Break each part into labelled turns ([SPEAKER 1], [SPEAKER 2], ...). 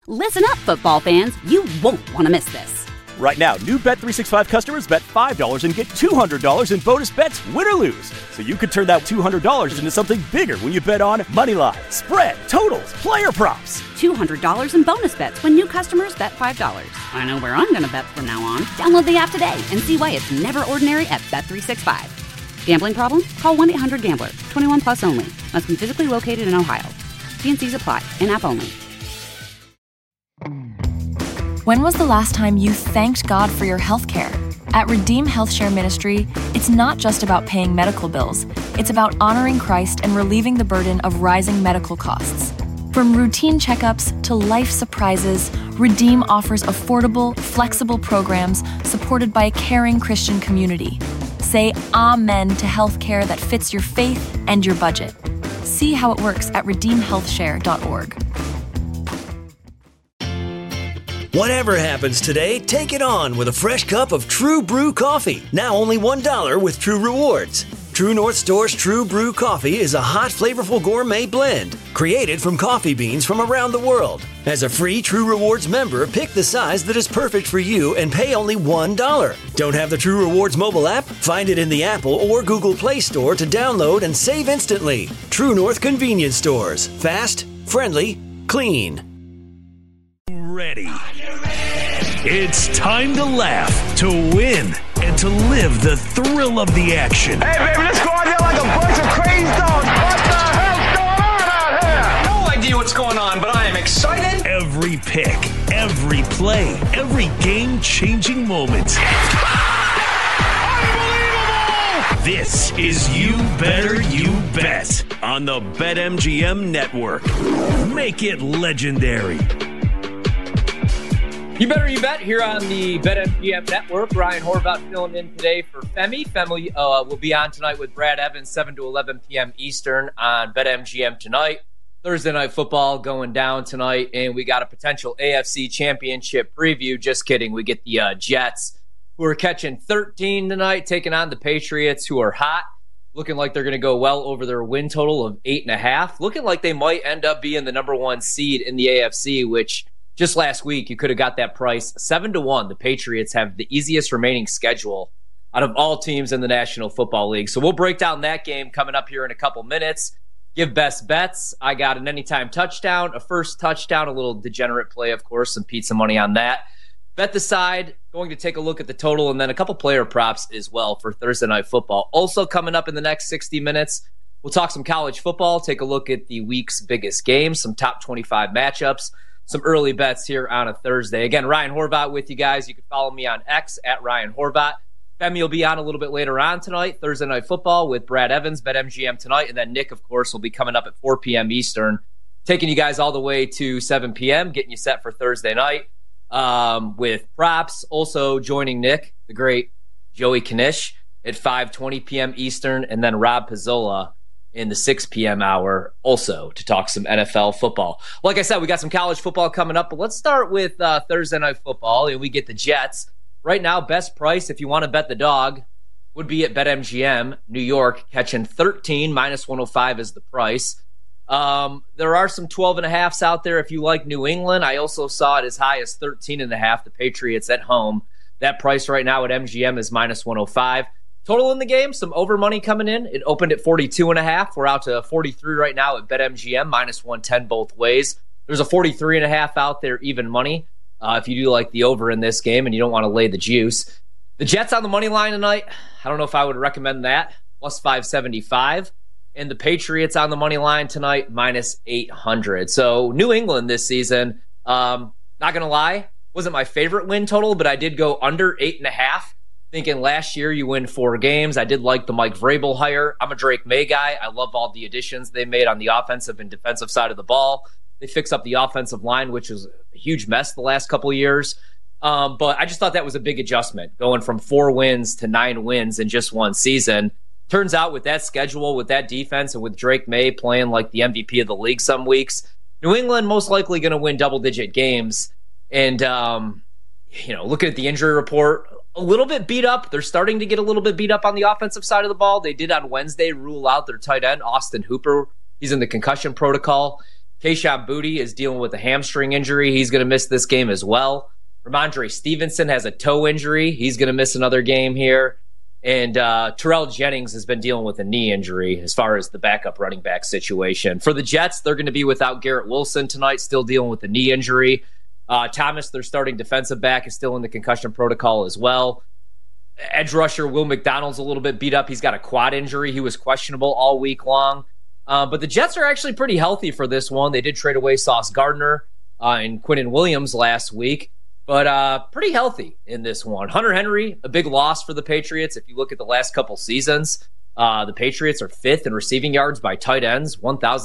[SPEAKER 1] Listen up, football fans. You won't want to miss this.
[SPEAKER 2] Right now, new Bet365 customers bet $5 and get $200 in bonus bets, win or lose. So you could turn that $200 into something bigger when you bet on moneyline, spread, totals, player props.
[SPEAKER 1] $200 in bonus bets when new customers bet $5. I know where I'm going to bet from now on. Download the app today and see why it's never ordinary at Bet365. Gambling problem? Call 1-800-GAMBLER. 21 plus only. Must be physically located in Ohio. T&Cs apply. In-app only.
[SPEAKER 3] When was the last time you thanked God for your health care? At Redeem Health Share Ministry, it's not just about paying medical bills. It's about honoring Christ and relieving the burden of rising medical costs. From routine checkups to life surprises, Redeem offers affordable, flexible programs supported by a caring Christian community. Say amen to health care that fits your faith and your budget. See how it works at redeemhealthshare.org.
[SPEAKER 4] Whatever happens today, take it on with a fresh cup of True Brew coffee. Now only $1 with True Rewards. True North Store's True Brew coffee is a hot, flavorful gourmet blend created from coffee beans from around the world. As a free True Rewards member, pick the size that is perfect for you and pay only $1. Don't have the True Rewards mobile app? Find it in the Apple or Google Play Store to download and save instantly. True North convenience stores. Fast, friendly, clean.
[SPEAKER 5] Ready. It's time to laugh, to win, and to live the thrill of the action.
[SPEAKER 6] Hey, baby, let's go out there like a bunch of crazy dogs. What the hell's going on out here?
[SPEAKER 7] No idea what's going on, but I am excited.
[SPEAKER 5] Every pick, every play, every game-changing moment. Unbelievable! This is You Better You Bet on the BetMGM Network. Make it legendary.
[SPEAKER 8] You Better You Bet here on the BetMGM Network. Ryan Horvat filling in today for Femi. Femi will be on tonight with Brad Evans, 7 to 11 p.m. Eastern on BetMGM tonight. Thursday Night Football going down tonight, and we got a potential AFC Championship preview. Just kidding. We get the Jets, who are catching 13 tonight, taking on the Patriots, who are hot, looking like they're going to go well over their win total of 8.5, looking like they might end up being the number one seed in the AFC, which just last week, you could have got that price 7 to 1. The Patriots have the easiest remaining schedule out of all teams in the National Football League. So we'll break down that game coming up here in a couple minutes. Give best bets. I got an anytime touchdown, a first touchdown, a little degenerate play, of course, some pizza money on that. Bet the side, going to take a look at the total, and then a couple player props as well for Thursday Night Football. Also coming up in the next 60 minutes, we'll talk some college football, take a look at the week's biggest games, some top 25 matchups, some early bets here on a Thursday. Again, Ryan Horvat with you guys. You can follow me on X at Ryan Horvat. Femi will be on a little bit later on tonight, Thursday Night Football with Brad Evans, BetMGM tonight. And then Nick, of course, will be coming up at 4 p.m. Eastern, taking you guys all the way to 7 p.m., getting you set for Thursday night with props. Also joining Nick, the great Joey Knish at 5:20 p.m. Eastern, and then Rob Pizzola in the 6 p.m. hour also to talk some NFL football. Like I said, we got some college football coming up, but let's start with Thursday Night Football, and we get the Jets. Right now, best price, if you want to bet the dog, would be at BetMGM. New York catching 13, minus 105 is the price. There are some 12.5s out there if you like New England. I also saw it as high as 13.5, the Patriots at home. That price right now at MGM is minus 105. Total in the game, some over money coming in. It opened at 42.5. We're out to 43 right now at BetMGM, minus 110 both ways. There's a 43.5 out there, even money, if you do like the over in this game and you don't want to lay the juice. The Jets on the money line tonight, I don't know if I would recommend that, plus 575. And the Patriots on the money line tonight, minus 800. So New England this season, not going to lie, wasn't my favorite win total, but I did go under 8.5. Thinking last year you win 4 games. I did like the Mike Vrabel hire. I'm a Drake May guy. I love all the additions they made on the offensive and defensive side of the ball. They fixed up the offensive line, which was a huge mess the last couple of years. But I just thought that was a big adjustment, going from 4 wins to 9 wins in just one season. Turns out with that schedule, with that defense, and with Drake May playing like the MVP of the league some weeks, New England most likely going to win double-digit games. And, looking at the injury report, a little bit beat up. They're starting to get a little bit beat up on the offensive side of the ball. They did on Wednesday rule out their tight end, Austin Hooper. He's in the concussion protocol. Kayshon Boutte is dealing with a hamstring injury. He's going to miss this game as well. Ramondre Stevenson has a toe injury. He's going to miss another game here. And Terrell Jennings has been dealing with a knee injury as far as the backup running back situation. For the Jets, they're going to be without Garrett Wilson tonight, still dealing with a knee injury. Thomas, their starting defensive back, is still in the concussion protocol as well. Edge rusher Will McDonald's a little bit beat up. He's got a quad injury. He was questionable all week long. But the Jets are actually pretty healthy for this one. They did trade away Sauce Gardner and Quinnen Williams last week. But pretty healthy in this one. Hunter Henry, a big loss for the Patriots. If you look at the last couple seasons, the Patriots are 5th in receiving yards by tight ends,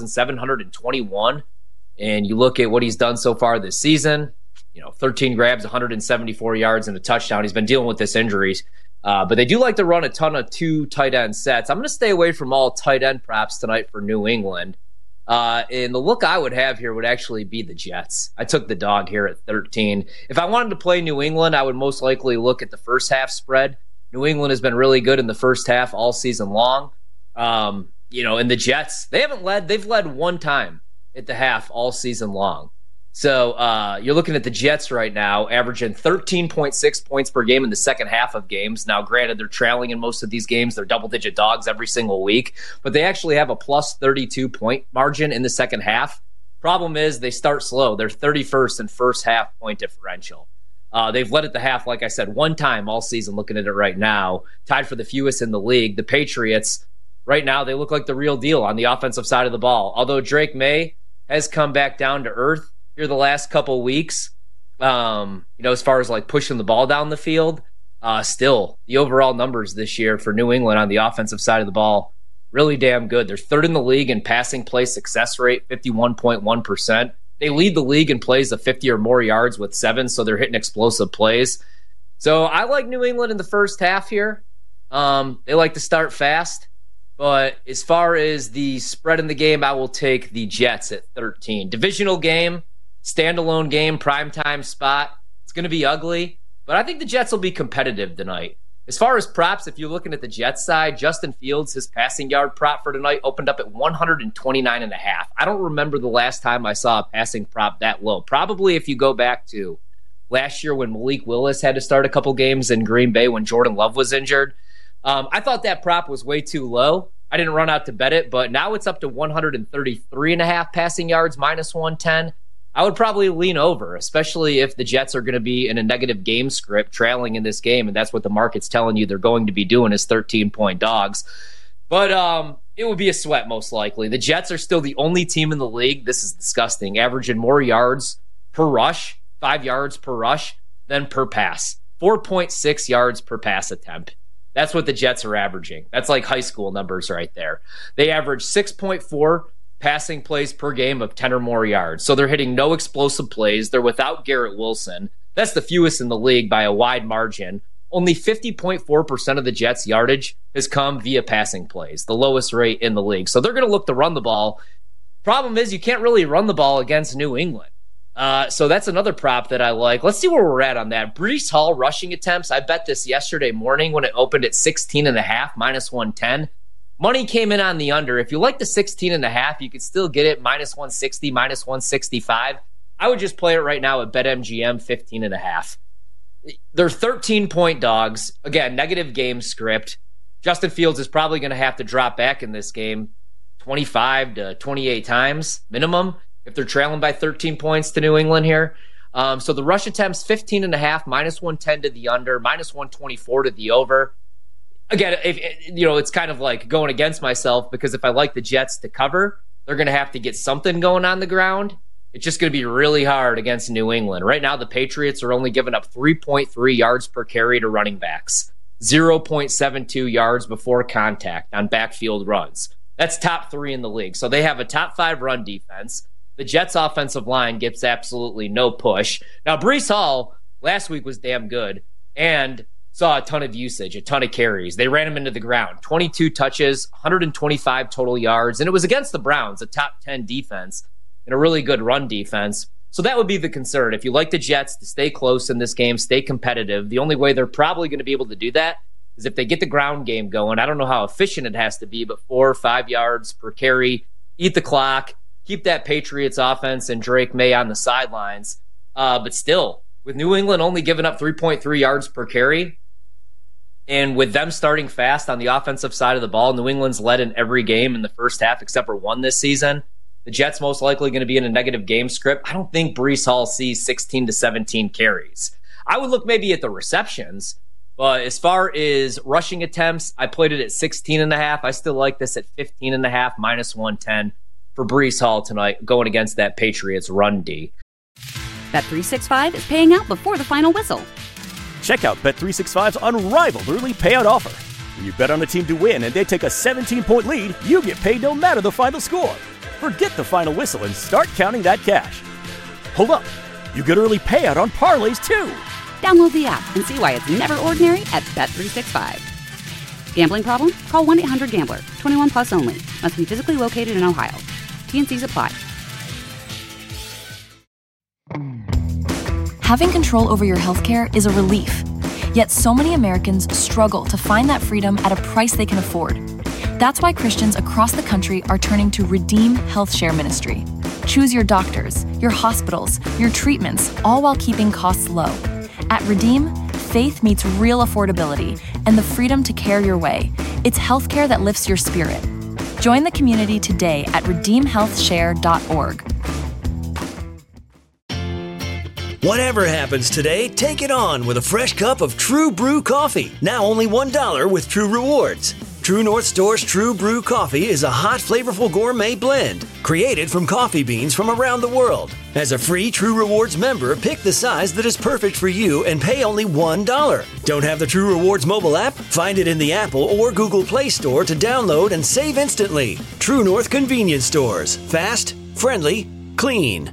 [SPEAKER 8] 1,721. And you look at what he's done so far this season, 13 grabs, 174 yards, and a touchdown. He's been dealing with this injuries. But they do like to run a ton of 2 tight end sets. I'm going to stay away from all tight end props tonight for New England. And the look I would have here would actually be the Jets. I took the dog here at 13. If I wanted to play New England, I would most likely look at the first half spread. New England has been really good in the first half all season long. And the Jets, they've led one time at the half all season long. So you're looking at the Jets right now, averaging 13.6 points per game in the second half of games. Now, granted, they're trailing in most of these games. They're double-digit dogs every single week. But they actually have a plus 32-point margin in the second half. Problem is they start slow. They're 31st in first half point differential. They've led at the half, like I said, one time all season, looking at it right now. Tied for the fewest in the league. The Patriots, right now, they look like the real deal on the offensive side of the ball. Although Drake May has come back down to earth here the last couple weeks, as far as like pushing the ball down the field, still the overall numbers this year for New England on the offensive side of the ball, really damn good. They're 3rd in the league in passing play success rate, 51.1%. They lead the league in plays of 50 or more yards with 7, so they're hitting explosive plays. So I like New England in the first half here. They like to start fast. But as far as the spread in the game, I will take the Jets at 13. Divisional game, standalone game, primetime spot. It's going to be ugly, but I think the Jets will be competitive tonight. As far as props, if you're looking at the Jets side, Justin Fields, his passing yard prop for tonight opened up at 129.5. I don't remember the last time I saw a passing prop that low. Probably if you go back to last year when Malik Willis had to start a couple games in Green Bay when Jordan Love was injured. I thought that prop was way too low. I didn't run out to bet it, but now it's up to 133.5 passing yards, minus 110. I would probably lean over, especially if the Jets are going to be in a negative game script, trailing in this game, and that's what the market's telling you they're going to be doing is 13-point dogs. But it would be a sweat most likely. The Jets are still the only team in the league, this is disgusting, averaging more yards per rush, 5 yards per rush, than per pass. 4.6 yards per pass attempt. That's what the Jets are averaging. That's like high school numbers right there. They average 6.4 passing plays per game of 10 or more yards. So they're hitting no explosive plays. They're without Garrett Wilson. That's the fewest in the league by a wide margin. Only 50.4% of the Jets' yardage has come via passing plays, the lowest rate in the league. So they're going to look to run the ball. Problem is you can't really run the ball against New England. So that's another prop that I like. Let's see where we're at on that. Breece Hall rushing attempts. I bet this yesterday morning when it opened at 16.5, minus 110. Money came in on the under. If you like the 16.5, you could still get it minus 160, minus 165. I would just play it right now at BetMGM 15.5. They're 13-point dogs. Again, negative game script. Justin Fields is probably going to have to drop back in this game 25 to 28 times minimum if they're trailing by 13 points to New England here. So the rush attempts 15.5, minus 110 to the under, minus 124 to the over. Again, it's kind of like going against myself because if I like the Jets to cover, they're going to have to get something going on the ground. It's just going to be really hard against New England. Right now, the Patriots are only giving up 3.3 yards per carry to running backs, 0.72 yards before contact on backfield runs. That's top 3 in the league. So they have a top 5 run defense. The Jets' offensive line gets absolutely no push. Now, Breece Hall last week was damn good and saw a ton of usage, a ton of carries. They ran him into the ground. 22 touches, 125 total yards, and it was against the Browns, a top 10 defense, and a really good run defense. So that would be the concern. If you like the Jets to stay close in this game, stay competitive, the only way they're probably going to be able to do that is if they get the ground game going. I don't know how efficient it has to be, but 4 or 5 yards per carry, eat the clock, keep that Patriots offense and Drake May on the sidelines. But still, with New England only giving up 3.3 yards per carry, and with them starting fast on the offensive side of the ball, New England's led in every game in the first half except for one this season. The Jets most likely going to be in a negative game script. I don't think Breece Hall sees 16 to 17 carries. I would look maybe at the receptions, but as far as rushing attempts, I played it at 16.5. I still like this at 15.5, minus 110 for Breece Hall tonight, going against that Patriots run D.
[SPEAKER 1] Bet365 is paying out before the final whistle.
[SPEAKER 2] Check out Bet365's unrivaled early payout offer. When you bet on a team to win and they take a 17-point lead, you get paid no matter the final score. Forget the final whistle and start counting that cash. Hold up. You get early payout on parlays, too.
[SPEAKER 1] Download the app and see why it's never ordinary at Bet365. Gambling problem? Call 1-800-GAMBLER. 21 plus only. Must be physically located in Ohio. T&Cs apply.
[SPEAKER 3] Having control over your healthcare is a relief. Yet so many Americans struggle to find that freedom at a price they can afford. That's why Christians across the country are turning to Redeem Health Share Ministry. Choose your doctors, your hospitals, your treatments, all while keeping costs low. At Redeem, faith meets real affordability and the freedom to care your way. It's healthcare that lifts your spirit. Join the community today at redeemhealthshare.org.
[SPEAKER 4] Whatever happens today, take it on with a fresh cup of True Brew coffee. Now only $1 with True Rewards. True North Store's True Brew coffee is a hot, flavorful gourmet blend created from coffee beans from around the world. As a free True Rewards member, pick the size that is perfect for you and pay only $1. Don't have the True Rewards mobile app? Find it in the Apple or Google Play Store to download and save instantly. True North Convenience Stores. Fast, friendly, clean.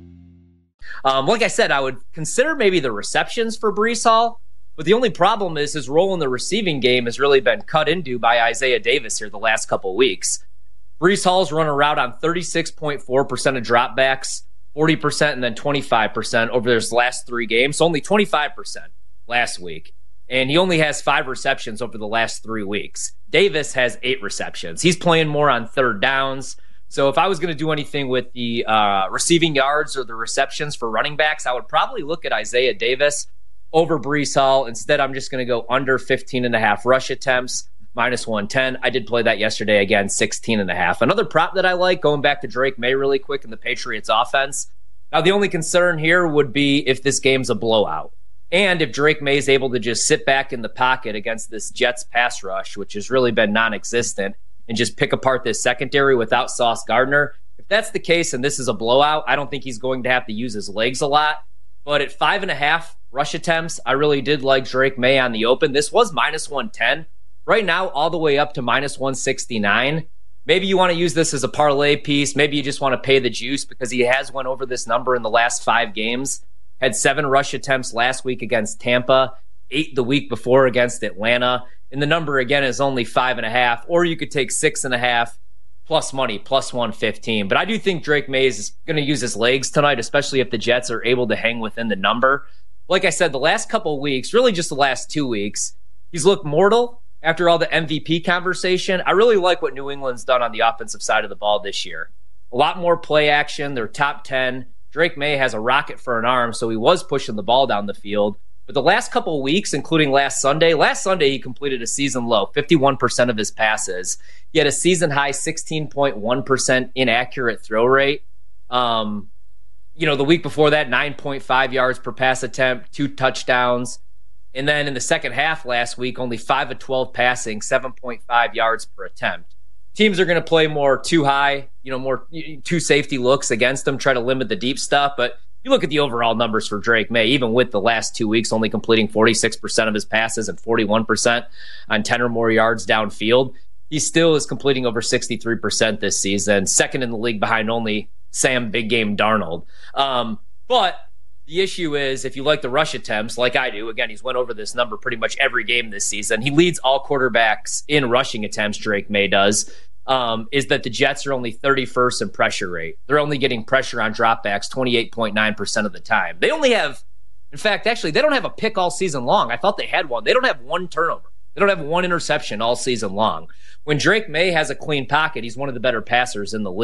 [SPEAKER 8] Like I said, I would consider maybe the receptions for Breece Hall, but the only problem is his role in the receiving game has really been cut into by Isaiah Davis here the last couple weeks. Breece Hall's run a route on 36.4% of dropbacks, 40%, and then 25% over his last 3 games. So only 25% last week. And he only has 5 receptions over the last 3 weeks. Davis has 8 receptions. He's playing more on third downs. So if I was going to do anything with the receiving yards or the receptions for running backs, I would probably look at Isaiah Davis over Breece Hall. Instead, I'm just going to go under 15.5 rush attempts, minus 110. I did play that yesterday, again, 16.5. Another prop that I like, going back to Drake May really quick in the Patriots offense. Now, the only concern here would be if this game's a blowout. And if Drake May is able to just sit back in the pocket against this Jets pass rush, which has really been non-existent, and just pick apart this secondary without Sauce Gardner. If that's the case and this is a blowout, I don't think he's going to have to use his legs a lot. But at 5.5 rush attempts, I really did like Drake May on the open. This was minus 110. Right now, all the way up to minus 169. Maybe you want to use this as a parlay piece. Maybe you just want to pay the juice because he has went over this number in the last 5 games. Had 7 rush attempts last week against Tampa, 8 the week before against Atlanta. And the number, again, is only 5.5. Or you could take 6.5 plus money, plus 115. But I do think Drake May is going to use his legs tonight, especially if the Jets are able to hang within the number. Like I said, the last couple of weeks, really just the last 2 weeks, he's looked mortal after all the MVP conversation. I really like what New England's done on the offensive side of the ball this year. A lot more play action. They're top 10. Drake May has a rocket for an arm, so he was pushing the ball down the field. But the last couple of weeks, including last Sunday he completed a season low, 51% of his passes. He had a season high 16.1% inaccurate throw rate. The week before that, 9.5 yards per pass attempt, 2 touchdowns. And then in the second half last week, only 5 of 12 passing, 7.5 yards per attempt. Teams are going to play more too high, more 2 safety looks against them, try to limit the deep stuff. But you look at the overall numbers for Drake May, even with the last 2 weeks only completing 46% of his passes and 41% on 10 or more yards downfield, he still is completing over 63% this season, second in the league behind only Sam Big Game Darnold. But the issue is, if you like the rush attempts, like I do, again, he's went over this number pretty much every game this season. He leads all quarterbacks in rushing attempts, Drake May does. Is that the Jets are only 31st in pressure rate. They're only getting pressure on dropbacks 28.9% of the time. They only have, in fact, actually, they don't have a pick all season long. I thought they had one. They don't have 1 turnover. They don't have 1 interception all season long. When Drake May has a clean pocket, he's one of the better passers in the league.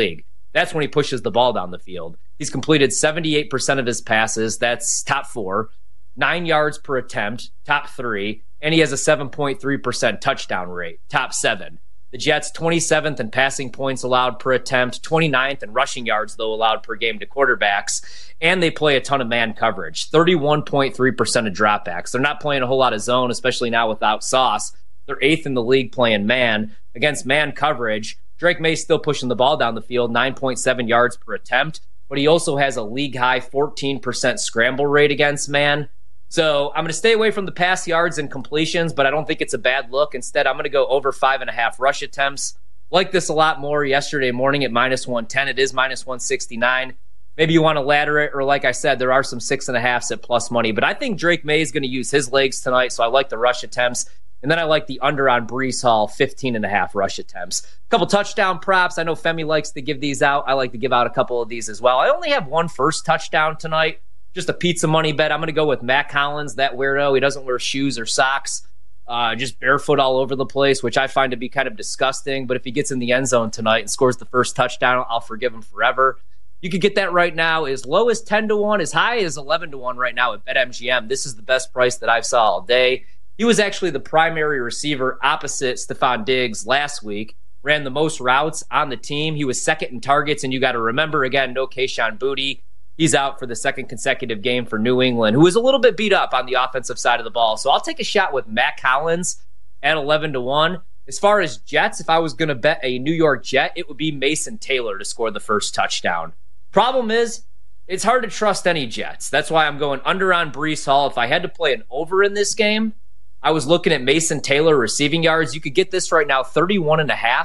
[SPEAKER 8] that's when he pushes the ball down the field. He's completed 78% of his passes. That's top 4. 9 yards per attempt, top 3. And he has a 7.3% touchdown rate, top 7. The Jets, 27th in passing points allowed per attempt, 29th in rushing yards, though, allowed per game to quarterbacks. And they play a ton of man coverage, 31.3% of dropbacks. They're not playing a whole lot of zone, especially now without Sauce. They're 8th in the league playing man. Against man coverage, Drake May's still pushing the ball down the field, 9.7 yards per attempt. But he also has a league-high 14% scramble rate against man. So I'm going to stay away from the pass yards and completions, but I don't think it's a bad look. Instead, I'm going to go over 5.5 rush attempts. Like this a lot more yesterday morning at -110. It is -169. Maybe you want to ladder it, or like I said, there are some 6.5s at plus money. But I think Drake May is going to use his legs tonight, so I like the rush attempts. And then I like the under on Breece Hall, 15.5 rush attempts. A couple touchdown props. I know Femi likes to give these out. I like to give out a couple of these as well. I only have one first touchdown tonight. Just a pizza money bet. I'm going to go with Matt Collins, that weirdo. He doesn't wear shoes or socks. Just barefoot all over the place, which I find to be kind of disgusting. But if he gets in the end zone tonight and scores the first touchdown, I'll forgive him forever. You could get that right now as low as 10-1, as high as 11-1 right now at BetMGM. This is the best price that I saw all day. He was actually the primary receiver opposite Stephon Diggs last week. Ran the most routes on the team. He was second in targets, and you got to remember, again, no Kayshon Boutte. He's out for the second consecutive game for New England, who is a little bit beat up on the offensive side of the ball. So I'll take a shot with Matt Collins at 11-1. As far as Jets, if I was going to bet a New York Jet, it would be Mason Taylor to score the first touchdown. Problem is, it's hard to trust any Jets. That's why I'm going under on Breece Hall. If I had to play an over in this game, I was looking at Mason Taylor receiving yards. You could get this right now, 31.5,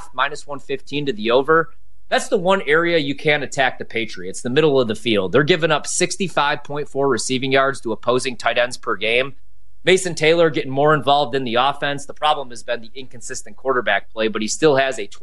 [SPEAKER 8] -115 to the over. That's the one area you can attack the Patriots, the middle of the field. They're giving up 65.4 receiving yards to opposing tight ends per game. Mason Taylor getting more involved in the offense. The problem has been the inconsistent quarterback play, but he still has a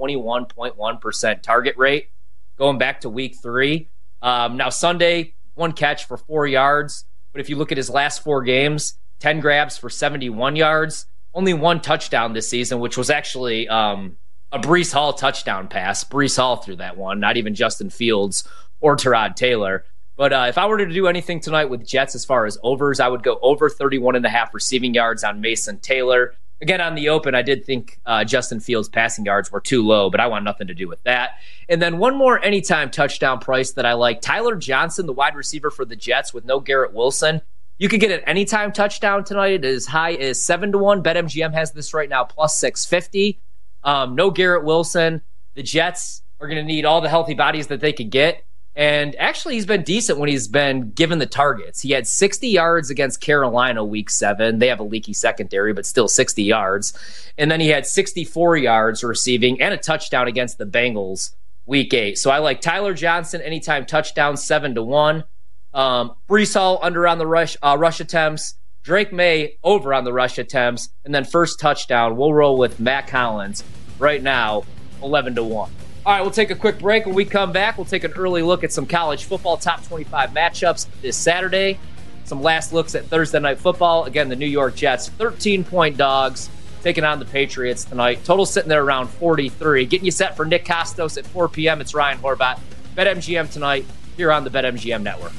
[SPEAKER 8] 21.1% target rate going back to week 3. Now, Sunday, 1 catch for 4 yards. But if you look at his last 4 games, 10 grabs for 71 yards, only 1 touchdown this season, which was actually a Breece Hall touchdown pass. Breece Hall threw that one, not even Justin Fields or Tyrod Taylor. But if I were to do anything tonight with Jets as far as overs, I would go over 31.5 receiving yards on Mason Taylor. Again, on the open, I did think Justin Fields' passing yards were too low, but I want nothing to do with that. And then one more anytime touchdown price that I like, Tyler Johnson, the wide receiver for the Jets with no Garrett Wilson. You could get an anytime touchdown tonight. It is as high as 7-1. BetMGM has this right now, plus 650. No Garrett Wilson. The Jets are going to need all the healthy bodies that they could get. And actually, he's been decent when he's been given the targets. He had 60 yards against Carolina week 7. They have a leaky secondary, but still 60 yards. And then he had 64 yards receiving and a touchdown against the Bengals week 8. So I like Tyler Johnson, anytime touchdown, 7-1. Breece Hall under on the rush attempts. Drake May over on the rush attempts. And then first touchdown, we'll roll with Matt Collins right now, 11-1. All right, we'll take a quick break. When we come back, we'll take an early look at some college football top 25 matchups this Saturday. Some last looks at Thursday Night Football. Again, the New York Jets, 13-point dogs, taking on the Patriots tonight. Total sitting there around 43. Getting you set for Nick Costos at 4 p.m. It's Ryan Horvat. BetMGM tonight here on the BetMGM Network.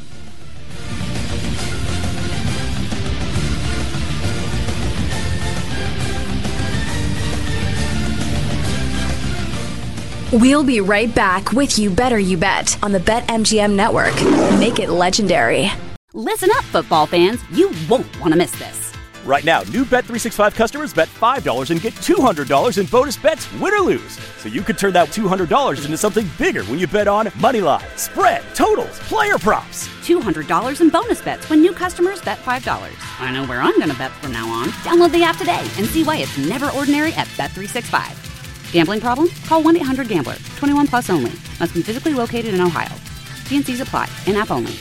[SPEAKER 9] We'll be right back with You Better You Bet on the BetMGM Network. Make it legendary.
[SPEAKER 1] Listen up, football fans. You won't want to miss this.
[SPEAKER 2] Right now, new Bet365 customers bet $5 and get $200 in bonus bets, win or lose. So you could turn that $200 into something bigger when you bet on moneyline, spread, totals, player props.
[SPEAKER 1] $200 in bonus bets when new customers bet $5. I know where I'm going to bet from now on. Download the app today and see why it's never ordinary at Bet365. Gambling problem? Call 1-800-GAMBLER. 21 plus only. Must be physically located in Ohio. T&Cs apply. In-app only.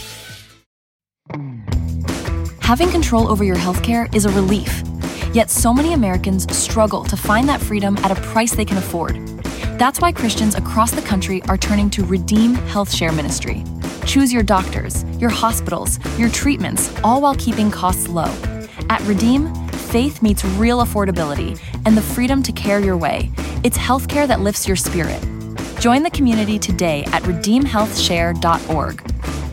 [SPEAKER 3] Having control over your healthcare is a relief. Yet so many Americans struggle to find that freedom at a price they can afford. That's why Christians across the country are turning to Redeem Health Share Ministry. Choose your doctors, your hospitals, your treatments, all while keeping costs low. At Redeem, faith meets real affordability and the freedom to care your way. It's healthcare that lifts your spirit. Join the community today at redeemhealthshare.org.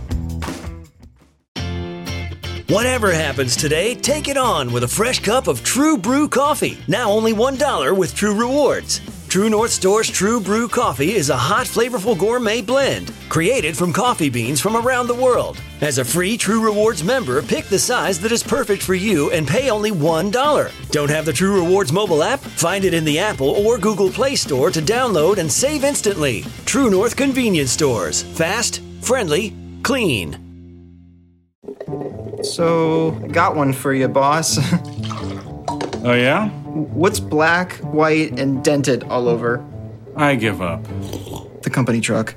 [SPEAKER 4] Whatever happens today, take it on with a fresh cup of True Brew coffee. Now only $1 with True Rewards. True North Store's True Brew coffee is a hot, flavorful gourmet blend created from coffee beans from around the world. As a free True Rewards member, pick the size that is perfect for you and pay only $1. Don't have the True Rewards mobile app? Find it in the Apple or Google Play Store to download and save instantly. True North Convenience Stores. Fast, friendly, clean.
[SPEAKER 10] So, got one for you, boss.
[SPEAKER 11] Oh, yeah?
[SPEAKER 10] What's black, white, and dented all over?
[SPEAKER 11] I give up.
[SPEAKER 10] The company truck.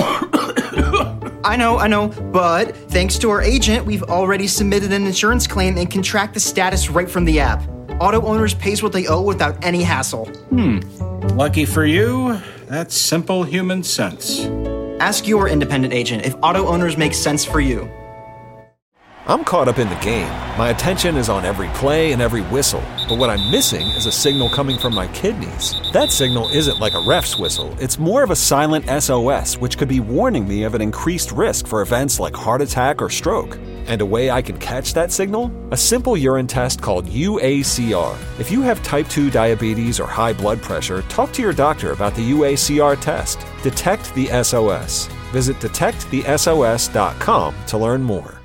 [SPEAKER 10] I know, but thanks to our agent, we've already submitted an insurance claim and can track the status right from the app. Auto Owners pays what they owe without any hassle.
[SPEAKER 11] Lucky for you, that's simple human sense.
[SPEAKER 10] Ask your independent agent if Auto Owners makes sense for you.
[SPEAKER 12] I'm caught up in the game. My attention is on every play and every whistle. But what I'm missing is a signal coming from my kidneys. That signal isn't like a ref's whistle. It's more of a silent SOS, which could be warning me of an increased risk for events like heart attack or stroke. And a way I can catch that signal? A simple urine test called UACR. If you have type 2 diabetes or high blood pressure, talk to your doctor about the UACR test. Detect the SOS. Visit detectthesos.com to learn more.